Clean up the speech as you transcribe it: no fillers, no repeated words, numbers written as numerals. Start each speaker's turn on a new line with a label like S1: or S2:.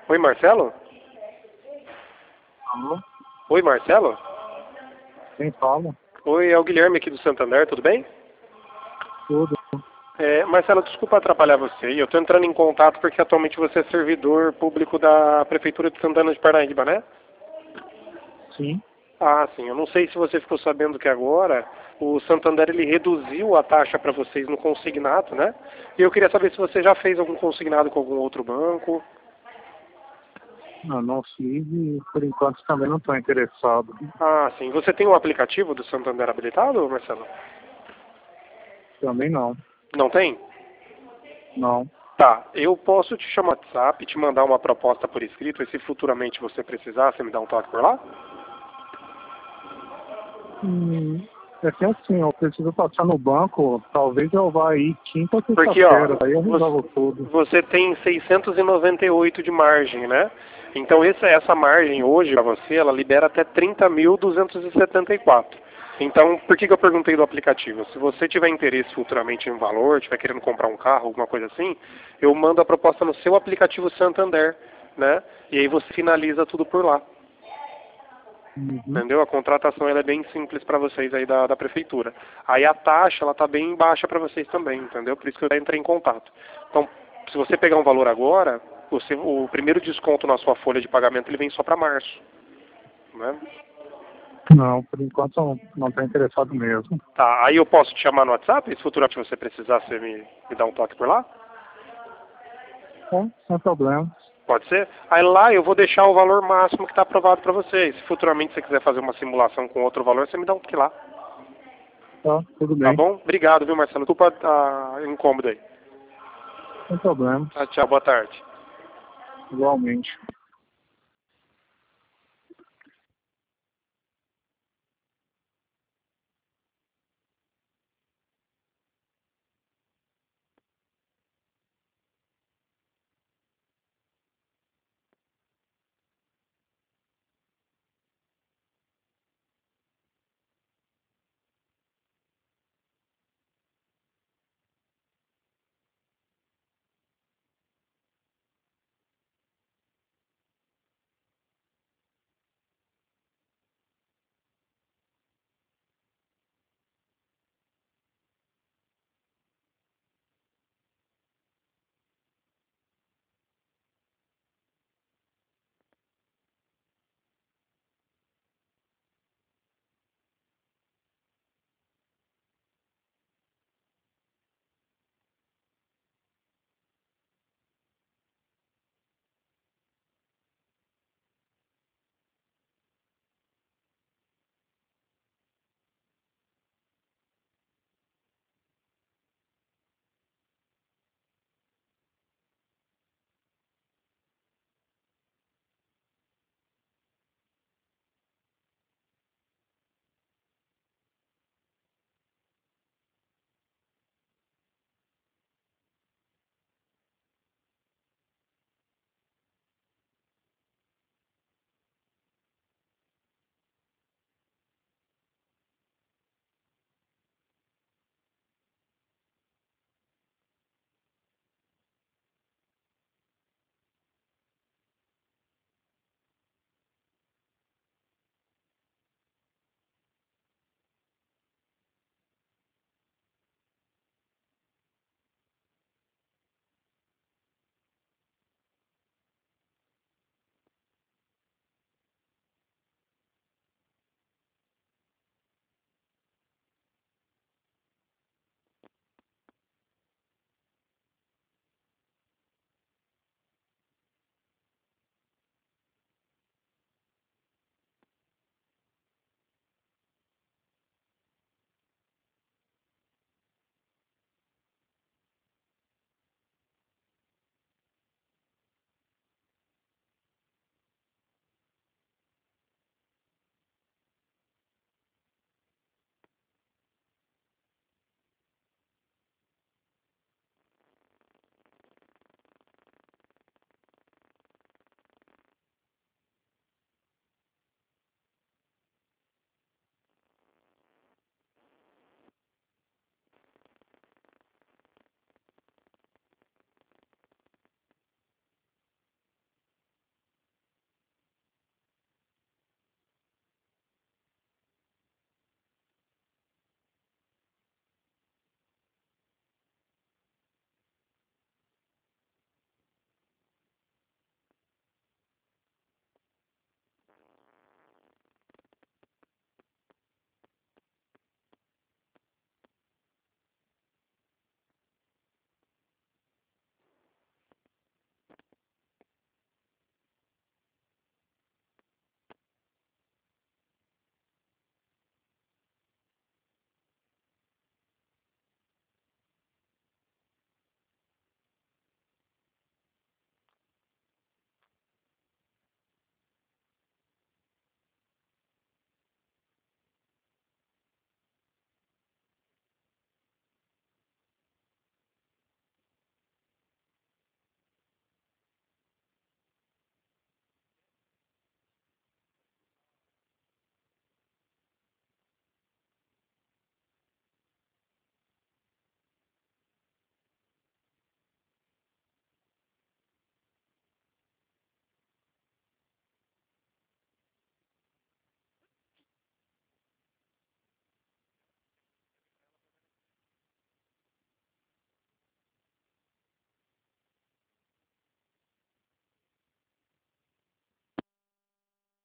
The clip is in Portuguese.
S1: Oi, Marcelo?
S2: Alô?
S1: Oi, Marcelo?
S2: Quem fala?
S1: Oi, é o Guilherme aqui do Santander, tudo bem?
S2: Tudo.
S1: Marcelo, desculpa atrapalhar você. Eu estou entrando em contato porque atualmente você é servidor público da Prefeitura de Santana de Parnaíba, né?
S2: Sim.
S1: Ah, sim. Eu não sei se você ficou sabendo que agora o Santander ele reduziu a taxa para vocês no consignado, né? E eu queria saber se você já fez algum consignado com algum outro banco.
S2: Não fiz e por enquanto também não estou interessado.
S1: Ah, sim. Você tem um aplicativo do Santander habilitado, Marcelo?
S2: Também não.
S1: Não tem?
S2: Não.
S1: Tá, eu posso te chamar no WhatsApp, te mandar uma proposta por escrito, e se futuramente você precisar, você me dá um toque por lá?
S2: É que assim, eu preciso passar no banco, talvez eu vá aí quinta ou
S1: Porque, ó,
S2: sexta-feira, aí eu resolvo tudo.
S1: você tem 698 de margem, né? Então essa margem hoje para você, ela libera até 30.274. Então, por que eu perguntei do aplicativo? Se você tiver interesse futuramente em valor, estiver querendo comprar um carro, alguma coisa assim, eu mando a proposta no seu aplicativo Santander, né? E aí você finaliza tudo por lá.
S2: Uhum.
S1: Entendeu? A contratação ela é bem simples para vocês aí da prefeitura. Aí a taxa ela tá bem baixa para vocês também, entendeu? Por isso que eu entrei em contato. Então, se você pegar um valor agora, o primeiro desconto na sua folha de pagamento ele vem só para março, né?
S2: Não, por enquanto não estou interessado mesmo.
S1: Tá, aí eu posso te chamar no WhatsApp, se futuramente você precisar, você me dá um toque por lá?
S2: Bom, sem problema.
S1: Pode ser? Aí lá eu vou deixar o valor máximo que está aprovado para vocês. Se futuramente você quiser fazer uma simulação com outro valor, você me dá um toque lá.
S2: Tá, tudo
S1: Tá
S2: bem.
S1: bom? Obrigado, viu, Marcelo? Desculpa a incômodo aí.
S2: Sem problema.
S1: Tchau, boa tarde.
S2: Igualmente.